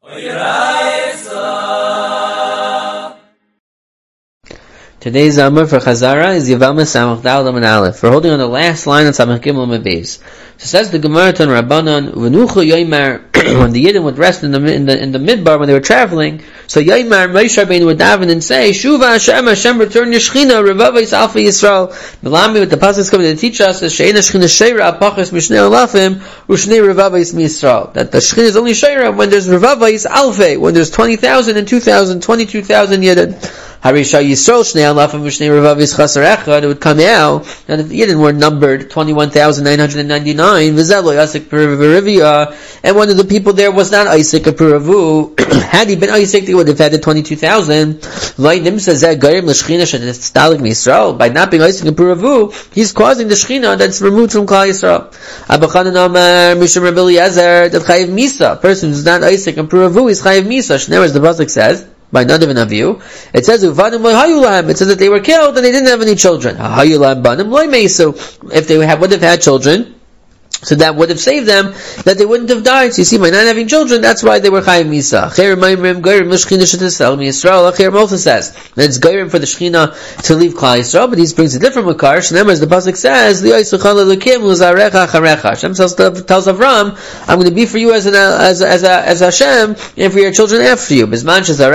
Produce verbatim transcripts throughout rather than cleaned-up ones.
Today's Amar for Chazara is Yavalma Samach Dal Laman Aleph. We're holding on the last line of Samach Gimel Mebez. So says the Gemara to Rabbanon, V'nuchu Yoymar, when the Yidden would rest in the in the in the midbar when they were traveling. So Yoymar Moshe Rabbeinu would daven and say, Shuva Hashem, Hashem return your Shechina, Revava Yis Alfa Yisrael. Melami with the pasuk coming to teach us is She'ena Shechina Sheira Apachas Mishnei Alafim Ushnei Revava Yis Yisrael. That the Shechina is only Sheira when there's Revava Yis Alfa, when there's twenty thousand and two thousand, twenty-two thousand Yidden. Harisha Yisrael Shnei Alafim Ushnei Revava Yis Chasar Echad. It would come out that the Yidden were numbered twenty-one thousand nine hundred ninety-nine. And one of the people there was not Isaac of Puravu. Had he been Isaac, they would have had the twenty-two thousand. By not being Isaac of Puravu, he's causing the Shechina that's removed from Klal Yisrael. A person who's not Isaac of Puravu is Chayiv Misa. Shneir, as the pasuk says, by none of an view, it says it says that they were killed and they didn't have any children. So if they have, would have had children, so that would have saved them, that they wouldn't have died. So you see, by not having children, that's why they were Chayiv Misa. Acher also says that it's Gairim for the Shechina to leave Klal Yisrael, but he brings a different Makar. Shneimar, as the pasuk says, Hashem tells Avram, I'm going to be for you as an, as as as Hashem, and for your children after you. If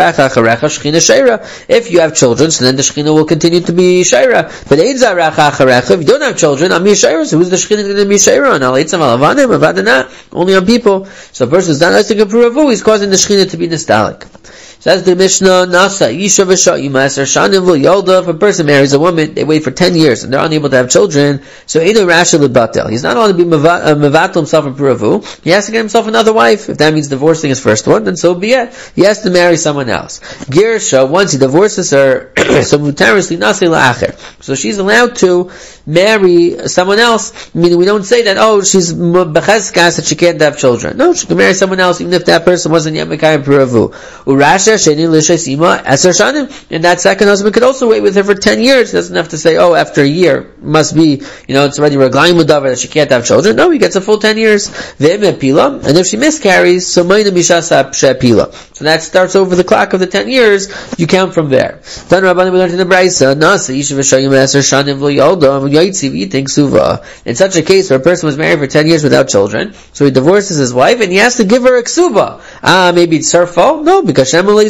you have children, so then the Shechina will continue to be Sheira. But if you don't have children, I'm your Sheira. So who's the Shechina going to be Sheira on? Only on people. So a person who's not Isaac of Puravu, he's causing the Shechina to be nostalgic. Says the Mishnah, Nasa Isha v'Sha'im Aser Shanim V'Yolda. If a person marries a woman, they wait for ten years and they're unable to have children, so Eino Rasha L'Batel. He's not allowed to be Mevatel himself in Puravu. He has to get himself another wife. If that means divorcing his first one, then so be it. He has to marry someone else. Girsha, once he divorces her, so Mutarisli Nasi La'acher. So she's allowed to marry someone else. Meaning we don't say that, oh, she's Becheskas that she can't have children. No, she can marry someone else even if that person wasn't yet Mekayim Puravu. Urasha and that second husband could also wait with her for ten years. He doesn't have to say, oh, after a year, must be, you know, it's already Raglayim Mudavar that she can't have children. No, he gets a full ten years. And if she miscarries, so so that starts over the clock of the ten years, you count from there. Then Rabbanim we learned in the Braisa, in such a case where a person was married for ten years without children, so he divorces his wife and he has to give her a ksuba. Ah, maybe it's her fault? No, because He's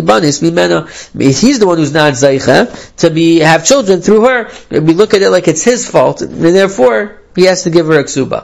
the one who's not Zaycha to be have children through her. We look at it like it's his fault, and therefore he has to give her a ksuba.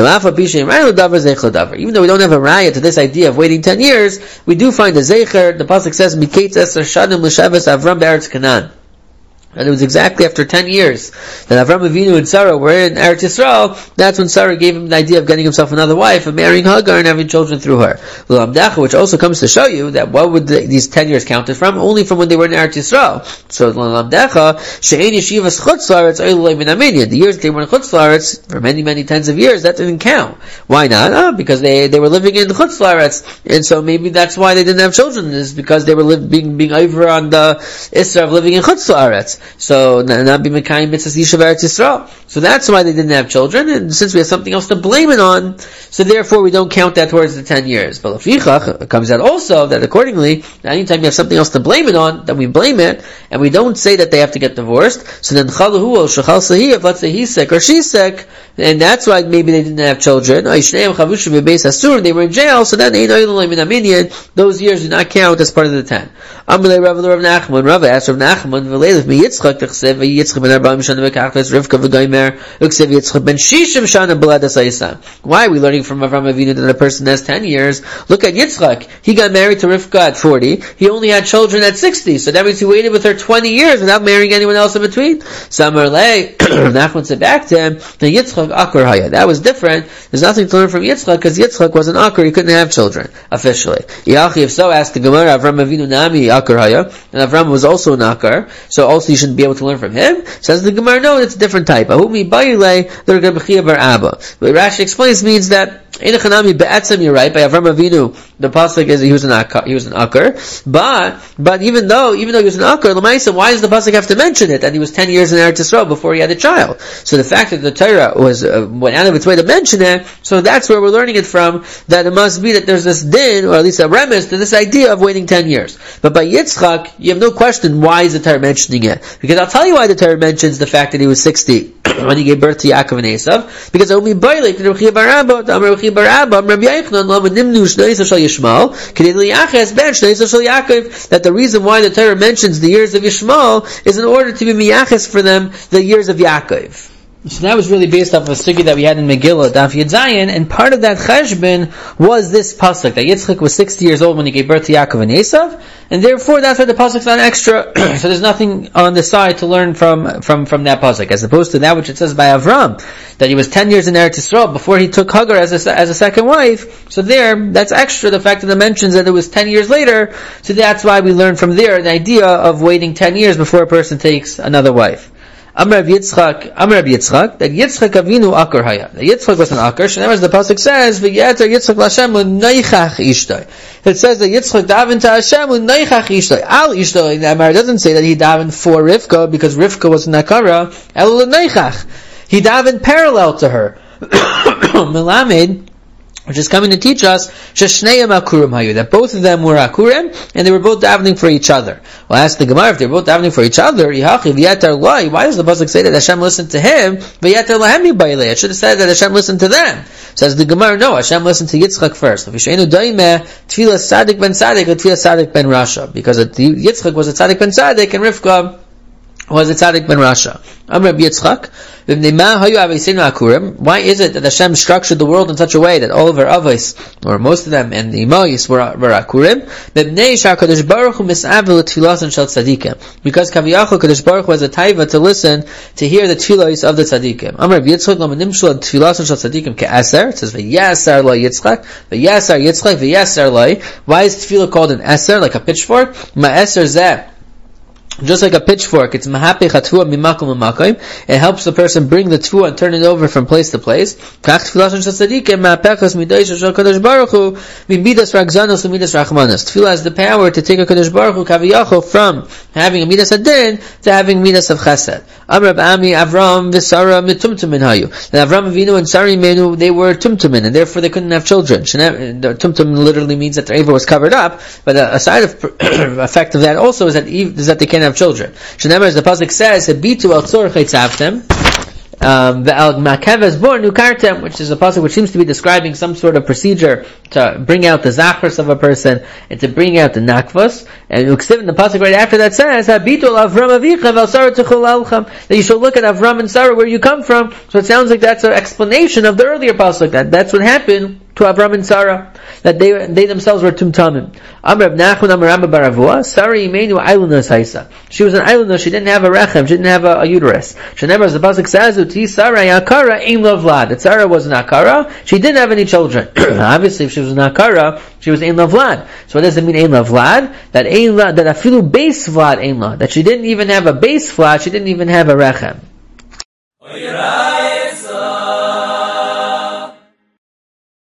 Even though we don't have a raya to this idea of waiting ten years, we do find a Zaycher. The pasuk says, Miketz Eser Shanim L'Shavas Avram Be'eretz Canaan. And it was exactly after ten years that Avram Avinu and Sarah were in Eretz Yisrael. That's when Sarah gave him the idea of getting himself another wife, of marrying Hagar and having children through her. L'Lamdacha, which also comes to show you that what would the, these ten years counted from? Only from when they were in Eretz Yisrael. So L'Lamdacha, She'en Yeshivas Chutz La'aretz Oilei Min Aminyan. The years that they were in Chutz La'aretz, for many, many tens of years, that didn't count. Why not? Oh, because they, they were living in Chutz La'aretz. And so maybe that's why they didn't have children, is because they were live, being, being over on the Isra of living in Chutz La'aretz. So, not be Mekayim Mitzvahs Yishuv Eretz Yisrael. So that's why they didn't have children, and since we have something else to blame it on, so therefore we don't count that towards the ten years. But Lefichach, it comes out also that accordingly, anytime you have something else to blame it on, then we blame it, and we don't say that they have to get divorced. So then Chalahu or Shechal Sahi, if let's say he's sick or she's sick, and that's why maybe they didn't have children, they were in jail, so then those years do not count as part of the ten. Amalei Rav Rav Nachman, Rav asked Rav Nachman, V'leilef mi Yitzchak Techsev, Yitzchak ben Arba'im Shana V'kachves, Rivka V'goymer, Uksev Yitzchak ben Shishim Shana B'ladas Ha'isam. Why are we learning from Avram Avinu that a person has ten years? Look at Yitzchak. He got married to Rivka at forty. He only had children at sixty. So that means he waited with her twenty years without marrying anyone else in between. So Amalei, Rav Nachman said back to him, the Yitzchak Akar Haya. That was different. There's nothing to learn from Yitzchak because Yitzchak was an Akar. He couldn't have children, officially. Yachi, if so, asked the Gemara, Avram Avinu Nami Akar Haya. And Avram was also an Akar. So also you shouldn't be able to learn from him. Says the Gemara, no, it's a different type. Ahumi Bayilei, Rashi explains means that Einachanami Be'etzem, you're right, by Avram Avinu, the pasuk is he was an akar, he was an akar. But but even though even though he was an akar, l'maisa, why does the pasuk have to mention it? And he was ten years in Eretz Yisrael before he had a child. So the fact that the Torah was uh, went out of its way to mention it, so that's where we're learning it from. That it must be that there's this din, or at least a remes to this idea of waiting ten years. But by Yitzchak, you have no question why is the Torah mentioning it. Because I'll tell you why the Torah mentions the fact that he was sixty when he gave birth to Yaakov and Esav. Because only Bailik, Rabbi Bar Abba, Rabbi Bar Abba, Rabbi Yochanan, Lama Nimnu Shnei Yisrael Shal Yishmael, Kedei Liyaches Ben Shnei Yisrael Shal Yaakov. That the reason why the Torah mentions the years of Yishmael is in order to be miyaches for them the years of Yaakov. So that was really based off of a sugi that we had in Megillah, Daf Yud Zayin, and part of that cheshbon was this pasuk, that Yitzchak was sixty years old when he gave birth to Yaakov and Esav, and therefore that's why the pasuk's not extra, so there's nothing on the side to learn from, from, from that pasuk, as opposed to that which it says by Avram, that he was ten years in Eretz Yisrael before he took Hagar as a, as a second wife, so there, that's extra, the fact that it mentions that it was ten years later, so that's why we learn from there the idea of waiting ten years before a person takes another wife. Amar Rabbi Yitzchak, Amar Rabbi Yitzchak, that Yitzchak Avinu Akar Haya. That Yitzchak was an Akar, and as the pasuk says, V'yeter Yitzchak l'Hashem l'neichach ishtoi. It says that Yitzchak davened to Hashem l'neichach ishtoi. Al ishtoi, the Amar doesn't say that he davened for Rivka, because Rivka was an Akara, El l'neichach. He davened parallel to her. Melamed, which is coming to teach us sheshneim akurim hayu, that both of them were akurim and they were both davening for each other. Well, ask the Gemara, if they're both davening for each other, yihachi v'yatar loi, why does the pasuk say that Hashem listened to him? V'yatar lahem yibaylei. It should have said that Hashem listened to them. Says the Gemara, no, Hashem listened to Yitzchak first. V'sheinu daimeh tfilas tzaddik ben tzaddik v'tfilas tzaddik ben rasha, because Yitzchak was a tzaddik ben tzaddik and Rivka was a tzaddik ben rasha. Amar Rabbi Yitzchak, why is it that Hashem structured the world in such a way that all of our avos, or most of them, and the imayis were, were akurim? Because Kaviyachol Kadosh Baruch Hu was a taiva to listen, to hear the tefillos of the tzadikim. Amar Rabbi Yitzchak, Lama Nimshul Tfilason Shal Tzadikim Ke'eser. It says V'yasar Lo Yitzchak, V'yasar Yitzchak, V'yasar Lo. Why is tefillah called an eser, like a pitchfork? Ma'eser zeh. Just like a pitchfork, it's mahapech hatvua mimakom mimakom. It helps the person bring the tvua and turn it over from place to place. Kach tefillah shel tzadikim mahapechas midayis shel Kadosh Baruch Hu midas ragzanos u'midas rachmanos. Tefillah has the power to take a Kadosh Baruch Hu kaviyachol from having a midas adin to having midas of chesed. Amar Ami Avram v'Sara mitumtumin hayu. And Avram Avinu and Sari Menu, they were tumtumin, and therefore they couldn't have children. The tumtum literally means that their ava was covered up, but a side effect of that also is that is that they can't have children. Shenemar, as the pasuk says, "Bitu al tzorach eitzavtem." Um, the al makeves born nukartem, which is a pasuk which seems to be describing some sort of procedure to bring out the zachros of a person and to bring out the nakvos. And in the pasuk right after that says, "Habitu al Avram avicha vel Sarah tuchol alchem," that you should look at Avram and Sarah where you come from. So it sounds like that's an explanation of the earlier pasuk, that that's what happened to Avram and Sarah, that they they themselves were tumtamim. Amar Nachman Amar Rambam bar Avua, Sarah imenu ailunos haisa. She was an ailunos. She didn't have a rechem. She didn't have a, a uterus. Shenever, as the pasuk says, "Uti Sarah yakara ein lo vlad." That Sarah was an akara. She didn't have any children. Obviously, if she was an akara, she was ein lo vlad. So what does it mean ein lo vlad? That ein lo, that afilu base vlad ein lo. That she didn't even have a base vlad. She didn't even have a rechem.